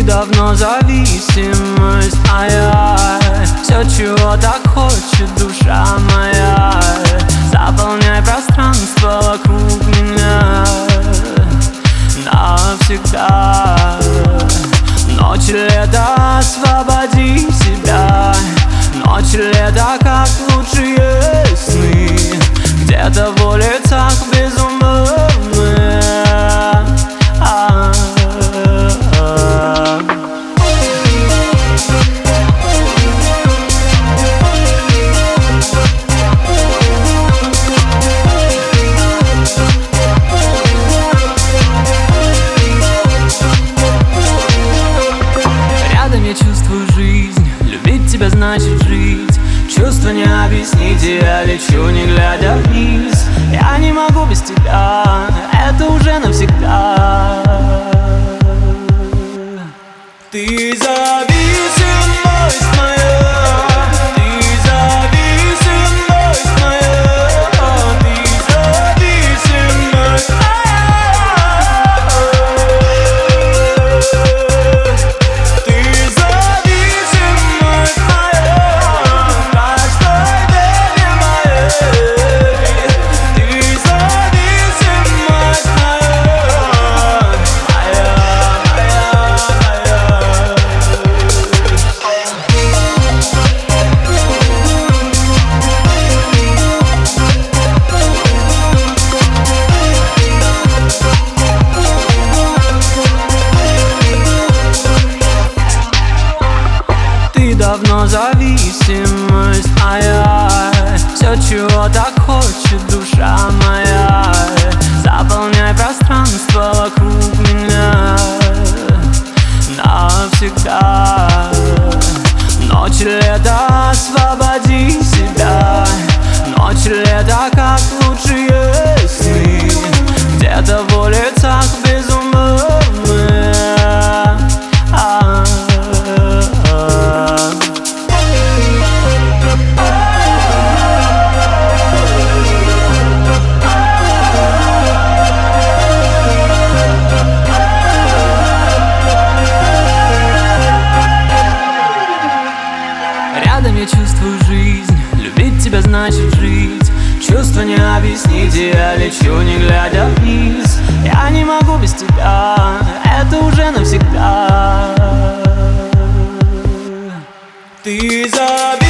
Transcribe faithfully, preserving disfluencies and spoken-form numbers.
давно зависимость моя, все, чего так хочет душа моя. Заполняй пространство вокруг меня навсегда. Ночь, лето, освободи себя. Ночь, лето, как лучшие сны. Где-то в улицах безумные. Рядом я чувствую жизнь, любить тебя значит жить. Чувства не объяснить, я лечу, не глядя вниз. Я не могу без тебя, это уже навсегда. Ты зависимость моя, ты зависимость моя, ты зависимость моя. Ты зависимость моя, в каждой вене моей. Ты зависимость моя, моя, ты давно зависимость моя, все, чего так хочет душа моя. Заполняй пространство вокруг меня навсегда. Ночь, лето, освободи себя. Ночь, лето, как лучшие сны. Где-то в улицах безумные. Рядом я чувствую жизнь, любить тебя значит жить. Чувства не объяснить, я лечу, не глядя вниз. Я не могу без тебя, это уже навсегда. Ты зависимость.